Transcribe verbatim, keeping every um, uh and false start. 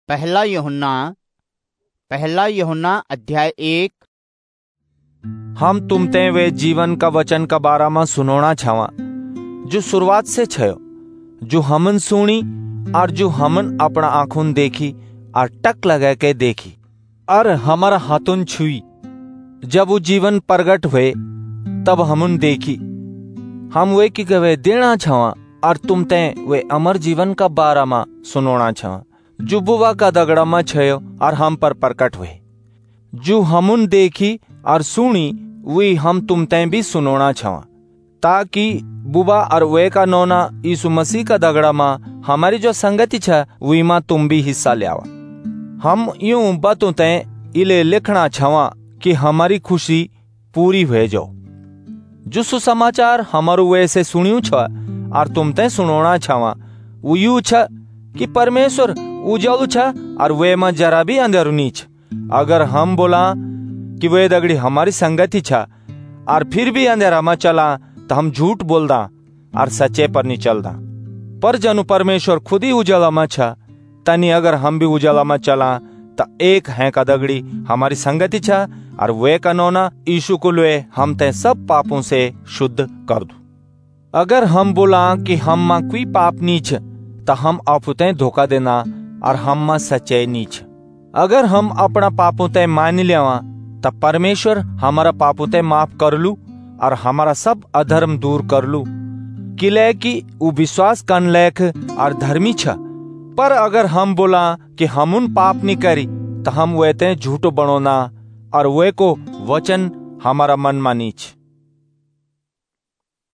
पहला यूहन्ना पहला यूहन्ना अध्याय एक। हम तुमते वे जीवन का वचन का बारा में सुनोना छावा जो शुरुआत से छयो, जो हमन सुनी और जो हमन अपना आंखों देखी और टक लगा के देखी और हमारा हाथों छुई। जब वो जीवन प्रगट हुए तब हमन देखी। हम वे की कहे देना छावा और तुमते वे अमर जीवन का बारा में सुनोना छावा जो बुवा का दगड़ा में छयो और हम पर प्रकट हुए। जो हमन देखी और सुनी वी हम तुमते भी सुनोना छावा, ताकि बुबा और वे का नौना यीशु मसीह का दगड़ा में हमारी जो संगति छा वी में तुम भी हिस्सा ले आवा। हम यूं बतुते इले लिखना छावा कि हमारी खुशी पूरी हुए जाओ। जो सुसमाचार हमारू वे से सुनियो छ और तुमते सुनोना छावा वो यू छ कि परमेश्वर उजालू छ और वे में जरा भी अंधेरू नी छ। अगर हम बोला कि वे दगड़ी हमारी संगति छ और फिर भी अंधेरा में चला तो हम झूठ बोलदा और सच्चे पर नहीं चलदा। पर जनु परमेश्वर खुद ही उजाला में छ, तनी अगर हम भी उजाला में चला तो एक है का दगड़ी हमारी संगति छ और वे का नौना यीशु को ले हम ते सब पापों से शुद्ध कर दू। अगर हम बोला कि हम मां कोई पाप नीच तो हम आपुते धोखा देना और हम मां सच्चाई नीच। अगर हम अपना पापों ते मान लेवा तब परमेश्वर हमारा पापों ते माफ कर लू और हमारा सब अधर्म दूर कर लू, किले कि वो विश्वास करने लायक और धर्मी छ। पर अगर हम बोला कि हम उन पाप नहीं करी तो हम वे ते झूठो बनोना और वे को वचन हमारा मन मानीच।